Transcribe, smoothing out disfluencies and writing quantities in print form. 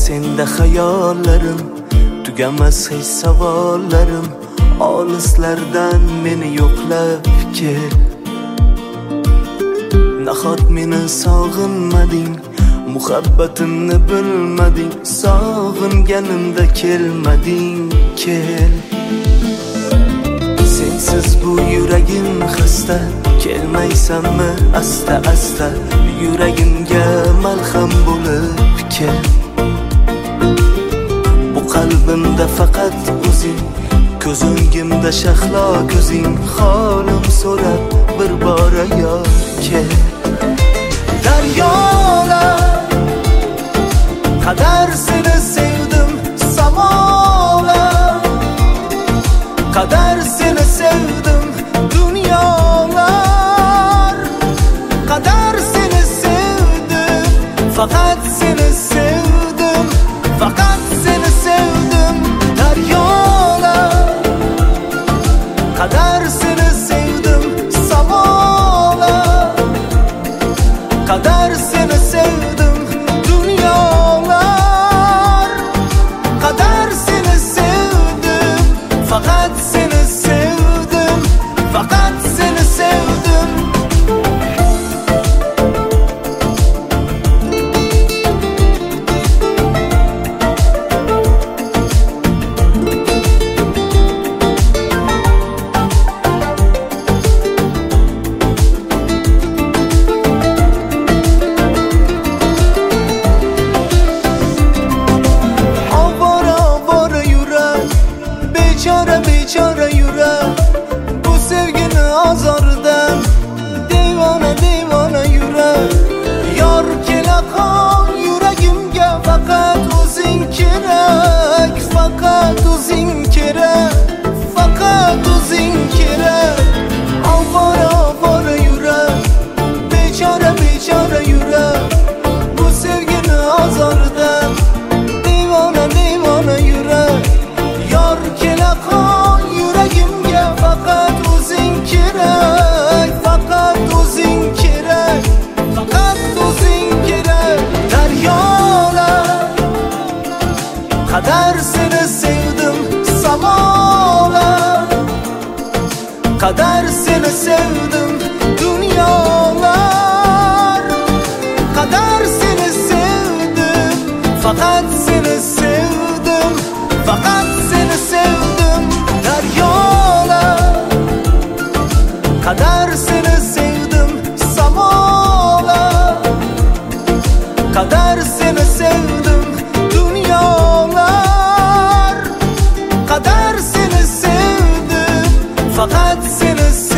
senda hayollarim, tugamas hech savollarim. Olislardan meni yo'qlab kel. Nahot meni sog'inmading, muhabbatimni bilmading, sog'inganimda kelmading, kel. Sensiz bu yuragim xasta, kelmaysanmi asta asta, yuragimga malham bo'lib kel. Bu qalbimda faqat o'zing, ko'z o'ngimda shahlo ko'zing, holim so'rab bir bora yor kel. Daryolar qadar seni sevdim, samolar qadar seni sevdim, dunyolar qadar seni sevdim, faqat seni sevdim, faqat seni sevdim. Daryolar qadar seni sevdim, samolar qadar seni sevdim, dunyolar qadar seni sevdim, faqat seni sevdim, faqat seni sevdim. Bechora yurak, bu sevgini azordan, devona devona yurak. Yor kela qol yuragimga, faqat o'zing kerak, faqat o'zing kerak, faqat o'zing kerak. Avvora avvora yurak, bechora yurak, bu sevgini azordan, devona devona yurak. Yor kela qol yuragimga, faqat o'zing kerak, faqat o'zing kerak, faqat o'zing kerak. Daryolar qadar seni sevdim, samolar qadar seni sevdim, dunyolar qadar seni sevdim, faqat seni sevdim, faqat seni sevdim. Daryolar qadar seni sevdim, samolar qadar seni sevdim, dunyolar qadar seni sevdim, faqat seni sevdim.